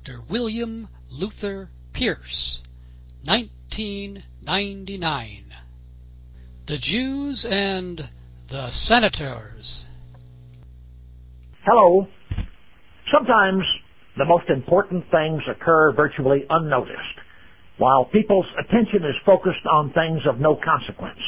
Dr. William Luther Pierce, 1999. The Jews and the Senators. Hello. Sometimes the most important things occur virtually unnoticed, while people's attention is focused on things of no consequence.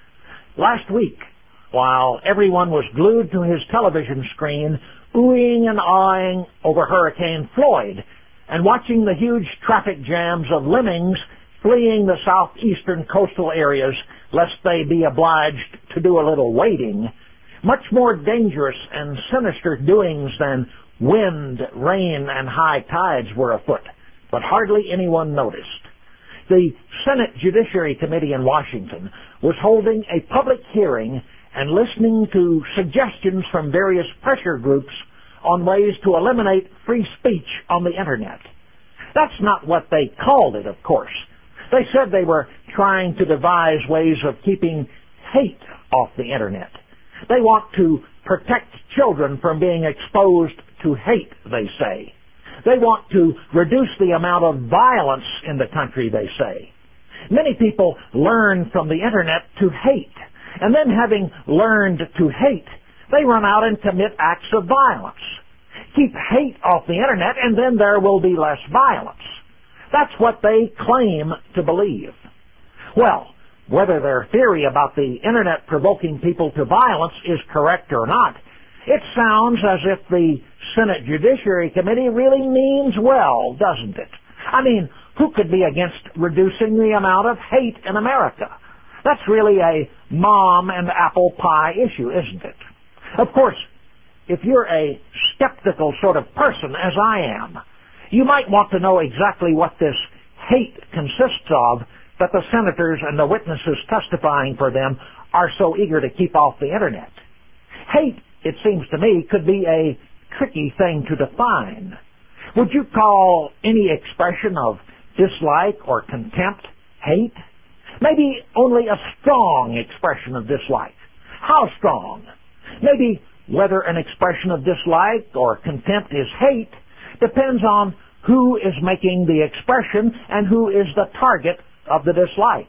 Last week, while everyone was glued to his television screen, oohing and aahing over Hurricane Floyd, and watching the huge traffic jams of lemmings fleeing the southeastern coastal areas lest they be obliged to do a little wading, much more dangerous and sinister doings than wind, rain, and high tides were afoot, but hardly anyone noticed. The Senate Judiciary Committee in Washington was holding a public hearing and listening to suggestions from various pressure groups on ways to eliminate free speech on the Internet. That's not what they called it, of course. They said they were trying to devise ways of keeping hate off the Internet. They want to protect children from being exposed to hate, they say. They want to reduce the amount of violence in the country, they say. Many people learn from the Internet to hate, and then having learned to hate, they run out and commit acts of violence. Keep hate off the Internet, and then there will be less violence. That's what they claim to believe. Well, whether their theory about the Internet provoking people to violence is correct or not, it sounds as if the Senate Judiciary Committee really means well, doesn't it? I mean, who could be against reducing the amount of hate in America? That's really a mom and apple pie issue, isn't it? Of course, if you're a skeptical sort of person, as I am, you might want to know exactly what this hate consists of that the senators and the witnesses testifying for them are so eager to keep off the Internet. Hate, it seems to me, could be a tricky thing to define. Would you call any expression of dislike or contempt hate? Maybe only a strong expression of dislike. How strong? Maybe whether an expression of dislike or contempt is hate depends on who is making the expression and who is the target of the dislike.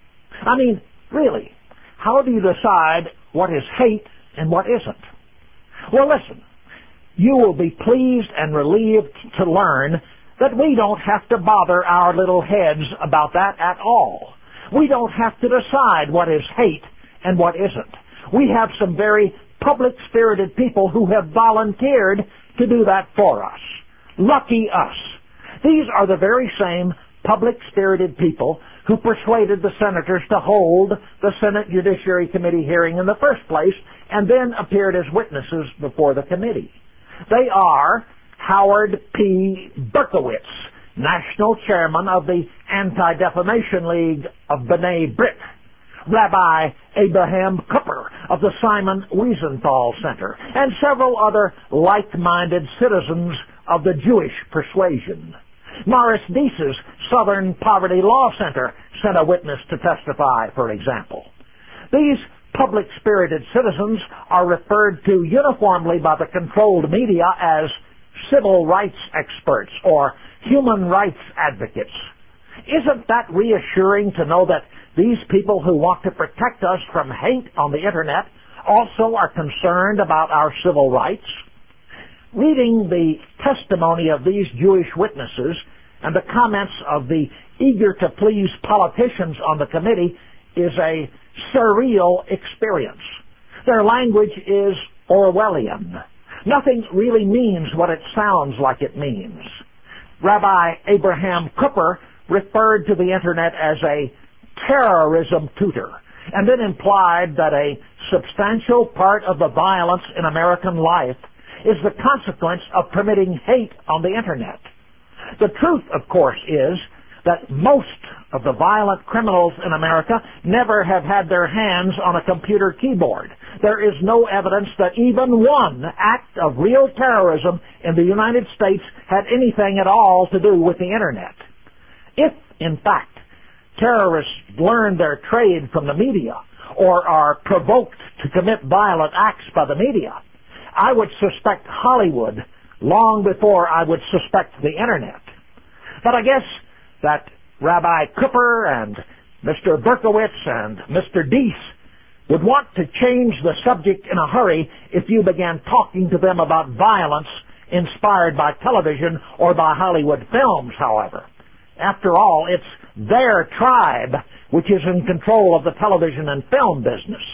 I mean, really, how do you decide what is hate and what isn't? Well, listen, you will be pleased and relieved to learn that we don't have to bother our little heads about that at all. We don't have to decide what is hate and what isn't. We have some very public-spirited people who have volunteered to do that for us. Lucky us. These are the very same public-spirited people who persuaded the senators to hold the Senate Judiciary Committee hearing in the first place and then appeared as witnesses before the committee. They are Howard P. Berkowitz, National Chairman of the Anti-Defamation League of B'nai B'rith, Rabbi Abraham Kuyper of the Simon Wiesenthal Center, and several other like-minded citizens of the Jewish persuasion. Morris Deese's Southern Poverty Law Center sent a witness to testify, for example. These public-spirited citizens are referred to uniformly by the controlled media as civil rights experts or human rights advocates. Isn't that reassuring to know that these people who want to protect us from hate on the Internet also are concerned about our civil rights? Reading the testimony of these Jewish witnesses and the comments of the eager-to-please politicians on the committee is a surreal experience. Their language is Orwellian. Nothing really means what it sounds like it means. Rabbi Abraham Kuyper referred to the Internet as a terrorism tutor, and then implied that a substantial part of the violence in American life is the consequence of permitting hate on the Internet. The truth, of course, is that most of the violent criminals in America never have had their hands on a computer keyboard. There is no evidence that even one act of real terrorism in the United States had anything at all to do with the Internet. If, in fact, terrorists learn their trade from the media or are provoked to commit violent acts by the media, I would suspect Hollywood long before I would suspect the Internet. But I guess that Rabbi Cooper and Mr. Berkowitz and Mr. Deese would want to change the subject in a hurry if you began talking to them about violence inspired by television or by Hollywood films, however. After all, it's their tribe which is in control of the television and film business.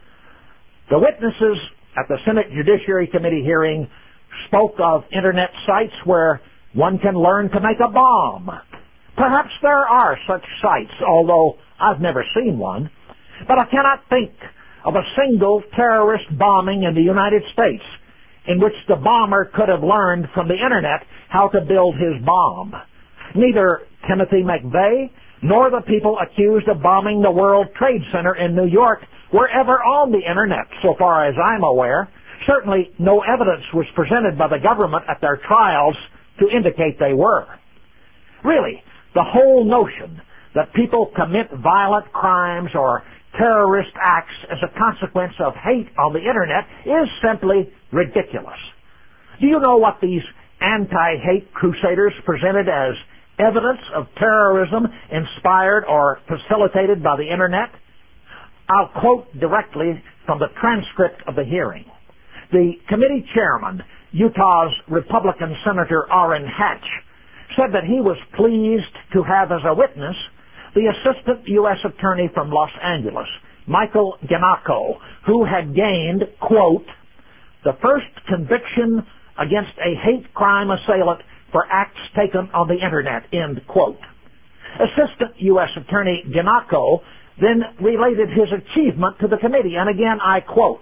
The witnesses at the Senate Judiciary Committee hearing spoke of Internet sites where one can learn to make a bomb. Perhaps there are such sites, although I've never seen one. But I cannot think of a single terrorist bombing in the United States in which the bomber could have learned from the Internet how to build his bomb. Neither Timothy McVeigh nor the people accused of bombing the World Trade Center in New York were ever on the Internet, so far as I'm aware. Certainly no evidence was presented by the government at their trials to indicate they were. Really, the whole notion that people commit violent crimes or terrorist acts as a consequence of hate on the Internet is simply ridiculous. Do you know what these anti-hate crusaders presented as evidence of terrorism inspired or facilitated by the Internet? I'll quote directly from the transcript of the hearing. The committee chairman, Utah's Republican Senator Orrin Hatch, said that he was pleased to have as a witness the Assistant U.S. Attorney from Los Angeles, Michael Ginocco, who had gained, quote, the first conviction against a hate crime assailant for acts taken on the Internet, end quote. Assistant U.S. Attorney Ginocco then related his achievement to the committee, and again I quote,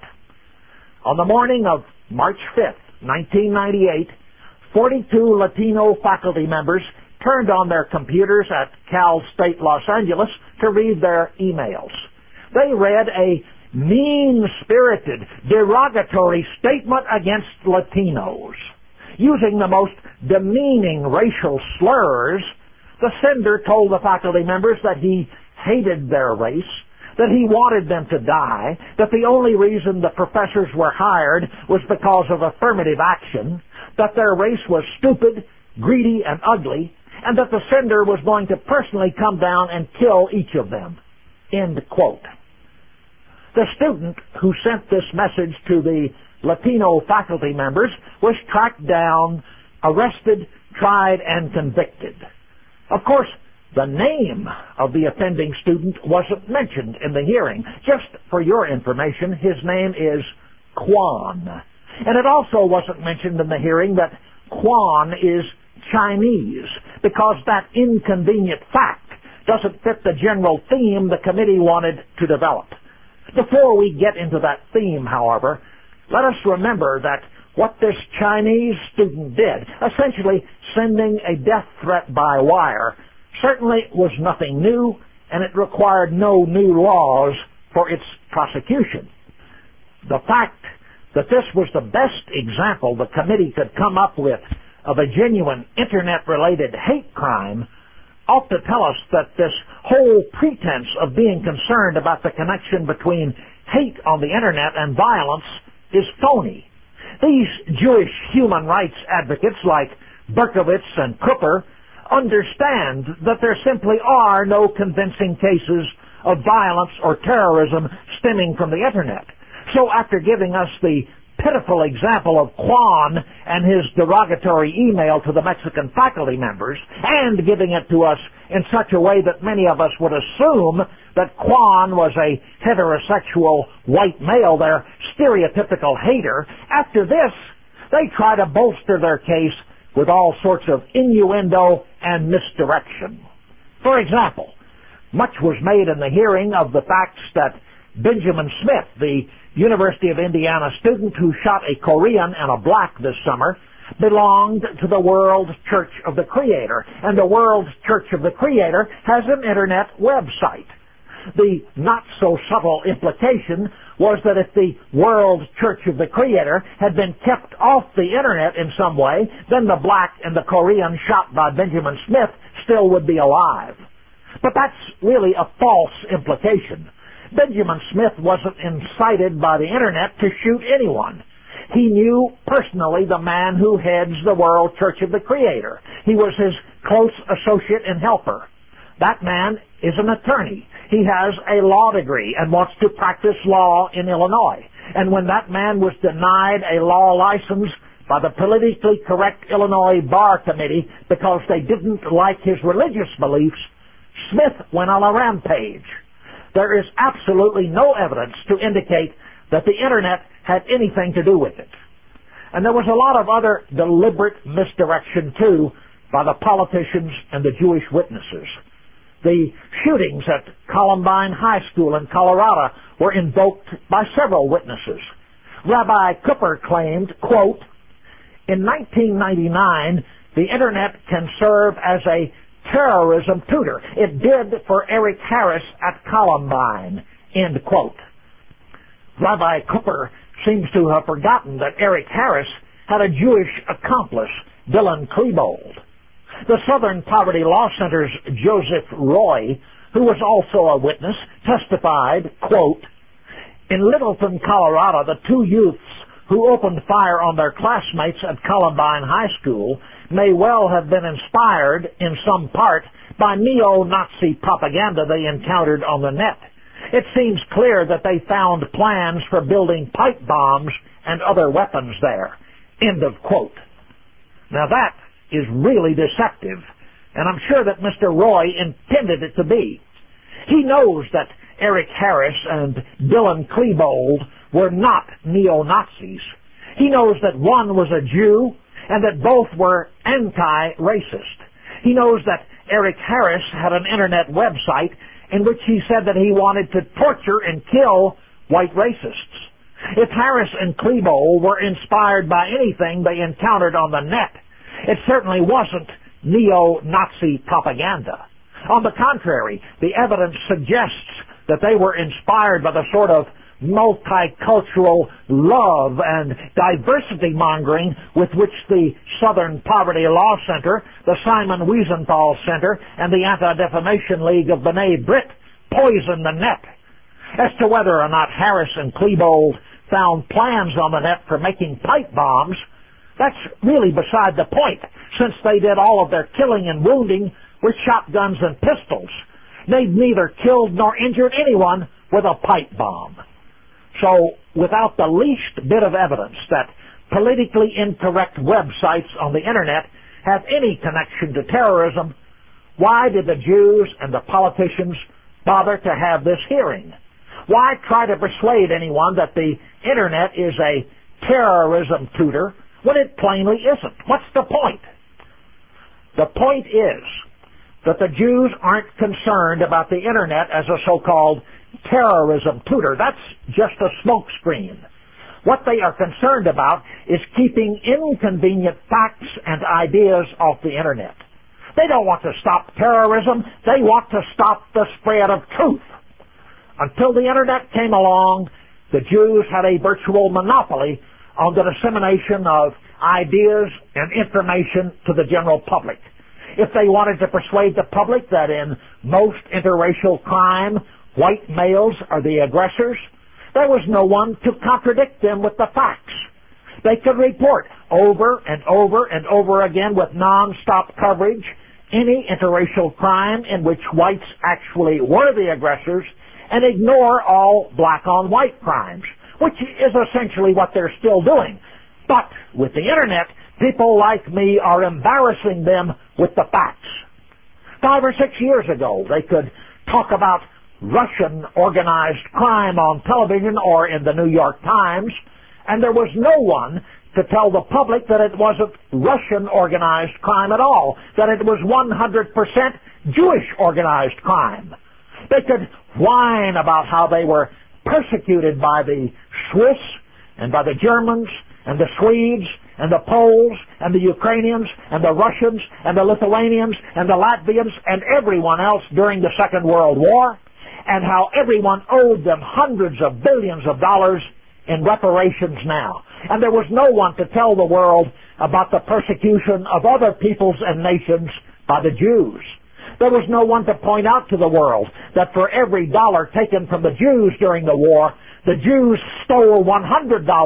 on the morning of March 5th, 1998, 42 Latino faculty members turned on their computers at Cal State Los Angeles to read their emails. They read a mean-spirited, derogatory statement against Latinos. Using the most demeaning racial slurs, the sender told the faculty members that he hated their race, that he wanted them to die, that the only reason the professors were hired was because of affirmative action, that their race was stupid, greedy, and ugly, and that the sender was going to personally come down and kill each of them. End quote. The student who sent this message to the Latino faculty members was tracked down, arrested, tried, and convicted. Of course, the name of the offending student wasn't mentioned in the hearing. Just for your information, his name is Quan. And it also wasn't mentioned in the hearing that Quan is Chinese, because that inconvenient fact doesn't fit the general theme the committee wanted to develop. Before we get into that theme, however, let us remember that what this Chinese student did, essentially sending a death threat by wire, certainly was nothing new, and it required no new laws for its prosecution. The fact that this was the best example the committee could come up with of a genuine Internet-related hate crime ought to tell us that this whole pretense of being concerned about the connection between hate on the Internet and violence is phony. These Jewish human rights advocates like Berkowitz and Cooper understand that there simply are no convincing cases of violence or terrorism stemming from the Internet. So after giving us the pitiful example of Quan and his derogatory email to the Mexican faculty members, and giving it to us in such a way that many of us would assume that Quan was a heterosexual white male, their stereotypical hater, after this, they try to bolster their case with all sorts of innuendo and misdirection. For example, much was made in the hearing of the facts that Benjamin Smith, the University of Indiana student who shot a Korean and a black this summer, belonged to the World Church of the Creator, and the World Church of the Creator has an Internet website. The not-so-subtle implication was that if the World Church of the Creator had been kept off the Internet in some way, then the black and the Korean shot by Benjamin Smith still would be alive. But that's really a false implication. Benjamin Smith wasn't incited by the Internet to shoot anyone. He knew personally the man who heads the World Church of the Creator. He was his close associate and helper. That man is an attorney. He has a law degree and wants to practice law in Illinois. And when that man was denied a law license by the politically correct Illinois Bar Committee because they didn't like his religious beliefs, Smith went on a rampage. There is absolutely no evidence to indicate that the Internet had anything to do with it. And there was a lot of other deliberate misdirection, too, by the politicians and the Jewish witnesses. The shootings at Columbine High School in Colorado were invoked by several witnesses. Rabbi Cooper claimed, quote, "In 1999, the Internet can serve as a terrorism tutor. It did for Eric Harris at Columbine," end quote. Rabbi Cooper seems to have forgotten that Eric Harris had a Jewish accomplice, Dylan Klebold. The Southern Poverty Law Center's Joseph Roy, who was also a witness, testified, quote, "In Littleton, Colorado, the two youths who opened fire on their classmates at Columbine High School may well have been inspired in some part by neo-Nazi propaganda they encountered on the net. It seems clear that they found plans for building pipe bombs and other weapons there." End of quote. Now that is really deceptive, and I'm sure that Mr. Roy intended it to be. He knows that Eric Harris and Dylan Klebold were not neo-Nazis. He knows that one was a Jew and that both were anti-racist. He knows that Eric Harris had an Internet website in which he said that he wanted to torture and kill white racists. If Harris and Klebold were inspired by anything they encountered on the net, it certainly wasn't neo-Nazi propaganda. On the contrary, the evidence suggests that they were inspired by the sort of multicultural love and diversity mongering with which the Southern Poverty Law Center, the Simon Wiesenthal Center, and the Anti-Defamation League of B'nai B'rith poisoned the net. As to whether or not Harris and Klebold found plans on the net for making pipe bombs, that's really beside the point, since they did all of their killing and wounding with shotguns and pistols. They'd neither killed nor injured anyone with a pipe bomb. So, without the least bit of evidence that politically incorrect websites on the Internet have any connection to terrorism, why did the Jews and the politicians bother to have this hearing? Why try to persuade anyone that the Internet is a terrorism tutor when it plainly isn't? What's the point? The point is that the Jews aren't concerned about the Internet as a so-called terrorism tutor. That's just a smokescreen. What they are concerned about is keeping inconvenient facts and ideas off the Internet. They don't want to stop terrorism. They want to stop the spread of truth. Until the Internet came along, the Jews had a virtual monopoly on the dissemination of ideas and information to the general public. If they wanted to persuade the public that in most interracial crime, white males are the aggressors, there was no one to contradict them with the facts. They could report over and over and over again with non-stop coverage any interracial crime in which whites actually were the aggressors and ignore all black-on-white crimes, which is essentially what they're still doing. But with the Internet, people like me are embarrassing them with the facts. 5 or 6 years ago, they could talk about Russian organized crime on television or in the New York Times, and there was no one to tell the public that it wasn't Russian organized crime at all, that it was 100% Jewish organized crime. They could whine about how they were persecuted by the Swiss and by the Germans and the Swedes and the Poles and the Ukrainians and the Russians and the Lithuanians and the Latvians and everyone else during the Second World War, and how everyone owed them hundreds of billions of dollars in reparations now. And there was no one to tell the world about the persecution of other peoples and nations by the Jews. There was no one to point out to the world that for every dollar taken from the Jews during the war, the Jews stole $100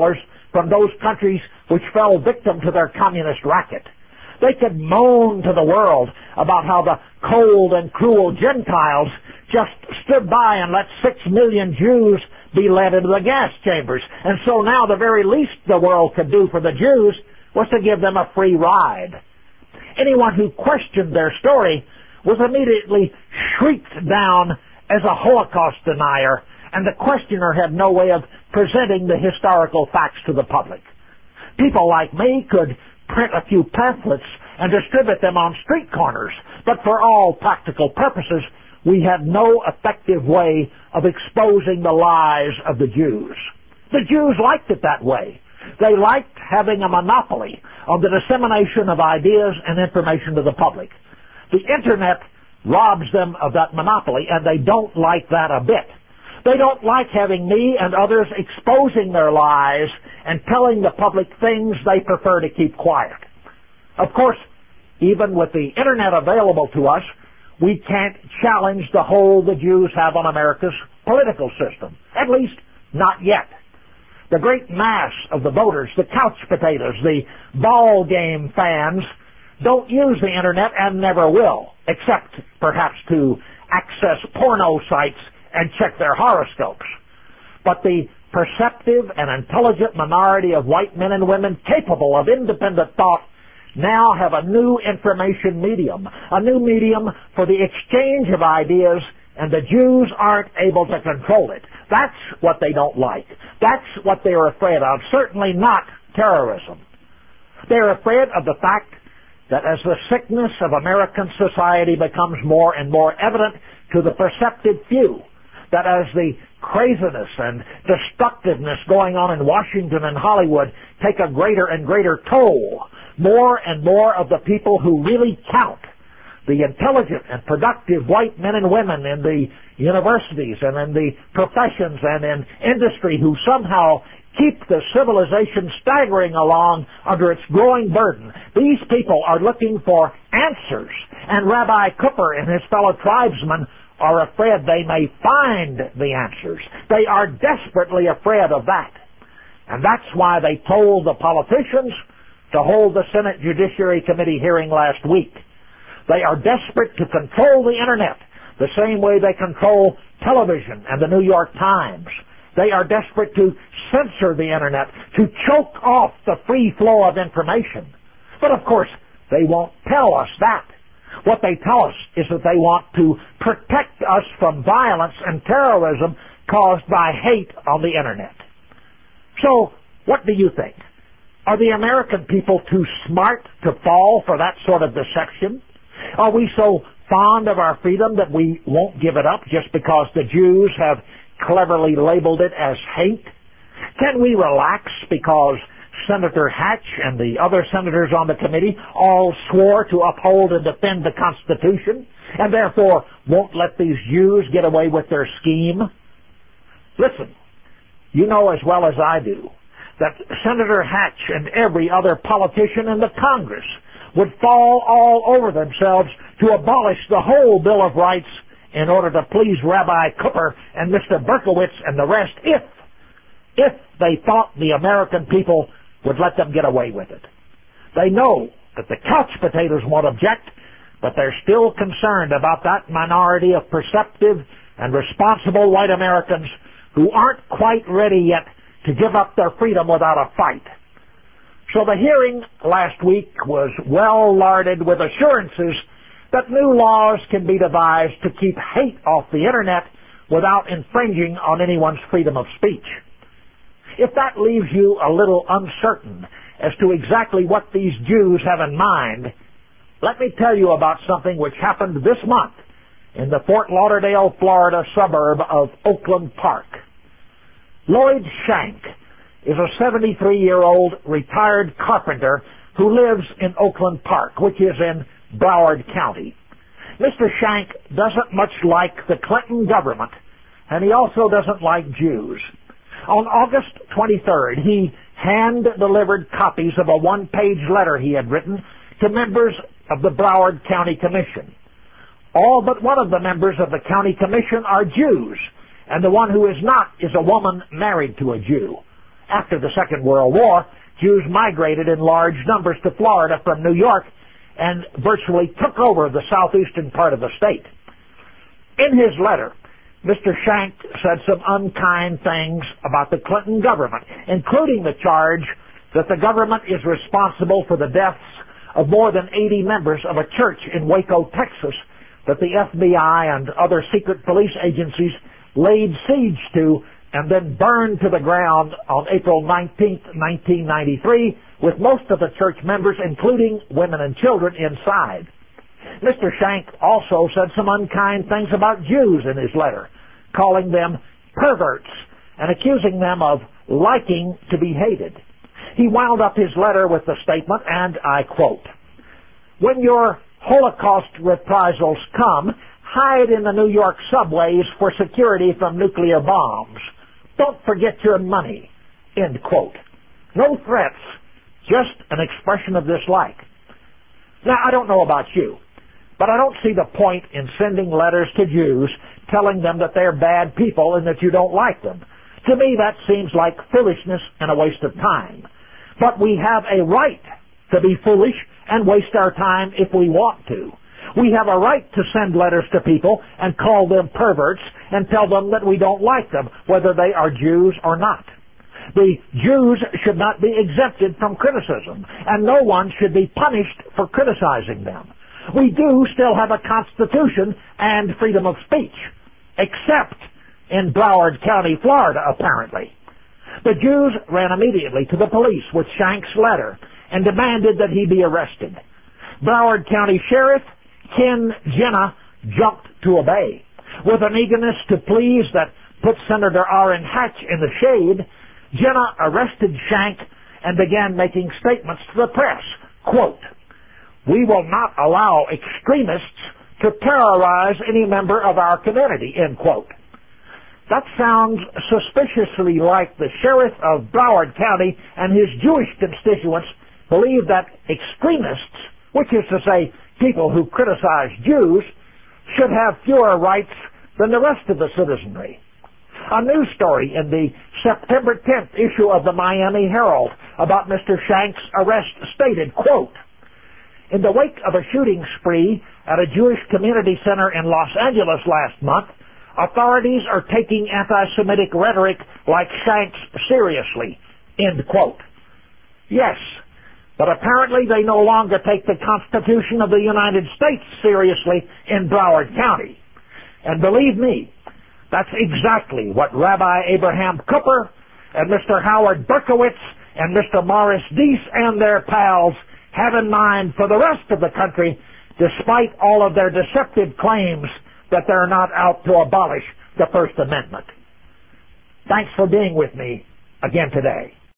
from those countries which fell victim to their communist racket. They could moan to the world about how the cold and cruel Gentiles just stood by and let 6 million Jews be led into the gas chambers. And so now the very least the world could do for the Jews was to give them a free ride. Anyone who questioned their story was immediately shrieked down as a Holocaust denier, and the questioner had no way of presenting the historical facts to the public. People like me could print a few pamphlets and distribute them on street corners, but for all practical purposes, we had no effective way of exposing the lies of the Jews. The Jews liked it that way. They liked having a monopoly on the dissemination of ideas and information to the public. The Internet robs them of that monopoly, and they don't like that a bit. They don't like having me and others exposing their lies and telling the public things they prefer to keep quiet. Of course, even with the Internet available to us, we can't challenge the hold the Jews have on America's political system. At least, not yet. The great mass of the voters, the couch potatoes, the ball game fans, don't use the Internet and never will, except perhaps to access porno sites and check their horoscopes. But the perceptive and intelligent minority of white men and women capable of independent thought now have a new information medium, a new medium for the exchange of ideas, and the Jews aren't able to control it. That's what they don't like. That's what they're afraid of, certainly not terrorism. They're afraid of the fact that as the sickness of American society becomes more and more evident to the perceptive few, that as the craziness and destructiveness going on in Washington and Hollywood take a greater and greater toll, more and more of the people who really count, the intelligent and productive white men and women in the universities and in the professions and in industry who somehow keep the civilization staggering along under its growing burden. These people are looking for answers, and Rabbi Cooper and his fellow tribesmen are afraid they may find the answers. They are desperately afraid of that. And that's why they told the politicians to hold the Senate Judiciary Committee hearing last week. They are desperate to control the Internet the same way they control television and the New York Times. They are desperate to censor the Internet, to choke off the free flow of information. But of course, they won't tell us that. What they tell us is that they want to protect us from violence and terrorism caused by hate on the Internet. So, what do you think? Are the American people too smart to fall for that sort of deception? Are we so fond of our freedom that we won't give it up just because the Jews have cleverly labeled it as hate? Can we relax because Senator Hatch and the other senators on the committee all swore to uphold and defend the Constitution and therefore won't let these Jews get away with their scheme? Listen, you know as well as I do that Senator Hatch and every other politician in the Congress would fall all over themselves to abolish the whole Bill of Rights in order to please Rabbi Cooper and Mr. Berkowitz and the rest if they thought the American people would let them get away with it. They know that the couch potatoes won't object, but they're still concerned about that minority of perceptive and responsible white Americans who aren't quite ready yet to give up their freedom without a fight. So the hearing last week was well larded with assurances that new laws can be devised to keep hate off the Internet without infringing on anyone's freedom of speech. If that leaves you a little uncertain as to exactly what these Jews have in mind, let me tell you about something which happened this month in the Fort Lauderdale, Florida suburb of Oakland Park. Lloyd Shank is a 73-year-old retired carpenter who lives in Oakland Park, which is in Broward County. Mr. Shank doesn't much like the Clinton government, and he also doesn't like Jews. On August 23rd, he hand-delivered copies of a one-page letter he had written to members of the Broward County Commission. All but one of the members of the county commission are Jews, and the one who is not is a woman married to a Jew. After the Second World War, Jews migrated in large numbers to Florida from New York and virtually took over the southeastern part of the state. In his letter, Mr. Shank said some unkind things about the Clinton government, including the charge that the government is responsible for the deaths of more than 80 members of a church in Waco, Texas, that the FBI and other secret police agencies laid siege to and then burned to the ground on April 19, 1993, with most of the church members, including women and children, inside. Mr. Shank also said some unkind things about Jews in his letter, calling them perverts and accusing them of liking to be hated. He wound up his letter with the statement, and I quote, "When your Holocaust reprisals come, hide in the New York subways for security from nuclear bombs. Don't forget your money." End quote. No threats, just an expression of dislike. Now, I don't know about you, but I don't see the point in sending letters to Jews telling them that they're bad people and that you don't like them. To me, that seems like foolishness and a waste of time. But we have a right to be foolish and waste our time if we want to. We have a right to send letters to people and call them perverts and tell them that we don't like them, whether they are Jews or not. The Jews should not be exempted from criticism, and no one should be punished for criticizing them. We do still have a constitution and freedom of speech, except in Broward County, Florida, apparently. The Jews ran immediately to the police with Shank's letter and demanded that he be arrested. Broward County Sheriff Ken Jenna jumped to obey. With an eagerness to please that put Senator Orrin Hatch in the shade, Jenna arrested Shank and began making statements to the press. Quote, "We will not allow extremists to terrorize any member of our community," end quote. That sounds suspiciously like the sheriff of Broward County and his Jewish constituents believe that extremists, which is to say people who criticize Jews, should have fewer rights than the rest of the citizenry. A news story in the September 10th issue of the Miami Herald about Mr. Shank's arrest stated, quote, "In the wake of a shooting spree at a Jewish community center in Los Angeles last month, authorities are taking anti-Semitic rhetoric like Shank's seriously," end quote. Yes, but apparently they no longer take the Constitution of the United States seriously in Broward County. And believe me, that's exactly what Rabbi Abraham Cooper and Mr. Howard Berkowitz and Mr. Morris Deese and their pals have in mind for the rest of the country, despite all of their deceptive claims that they're not out to abolish the First Amendment. Thanks for being with me again today.